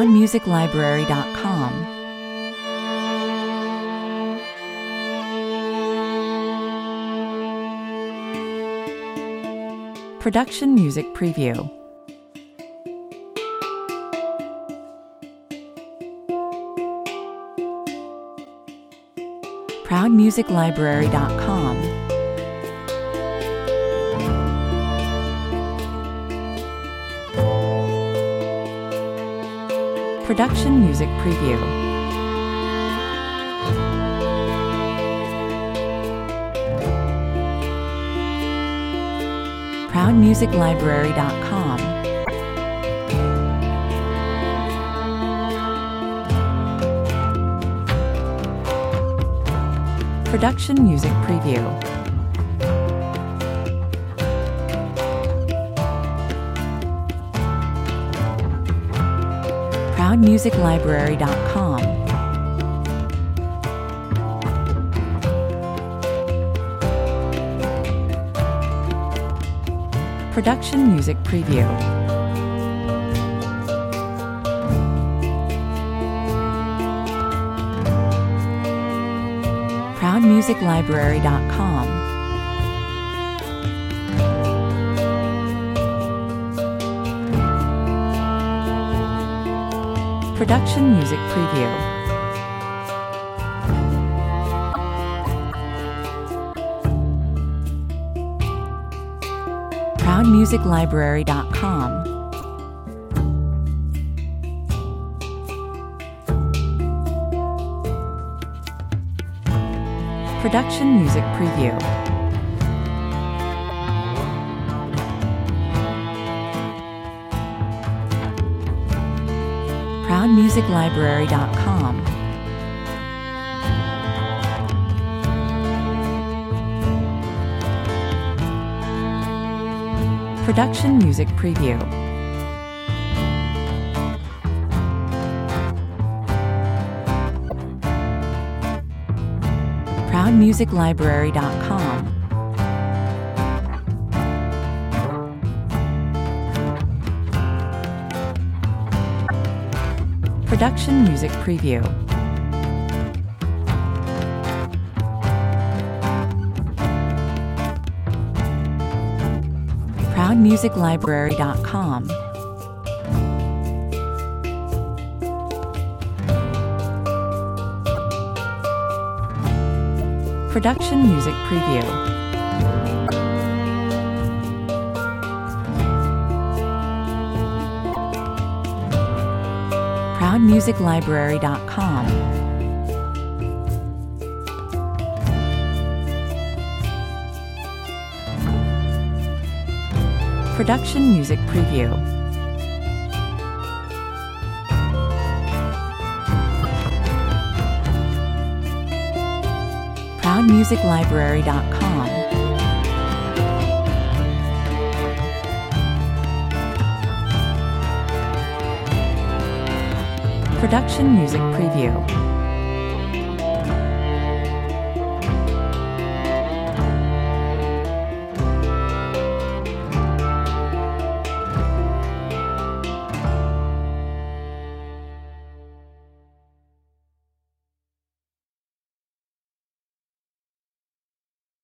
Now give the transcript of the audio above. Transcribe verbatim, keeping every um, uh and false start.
proud music library dot com. Production Music Preview. proud music library dot com. Production Music Preview. proud music library dot com. Production Music Preview. proud music library dot com. Production Music Preview. proud music library dot com. Production Music Preview. proud music library dot com. Production Music Preview. proud music library dot com. Production Music Preview. proud music library dot com. Production Music Preview. proud music library dot com. Production Music Preview. proud music library dot com. Production Music Preview. proud music library dot com. Production Music Preview.